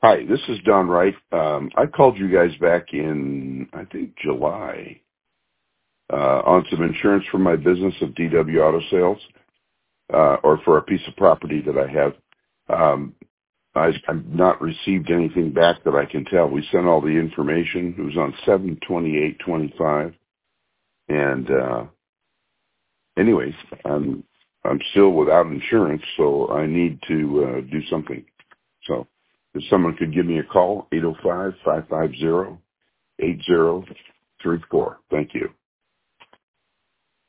Hi, this is Don Wright. I called you guys back in, I think, July on some insurance for my business of DW Auto Sales, or for a piece of property that I have. I've not received anything back that I can tell. We sent all the information. It was on 7/28/25, and anyways, I'm still without insurance, so I need to do something. So if someone could give me a call, 805-550-8034. Thank you.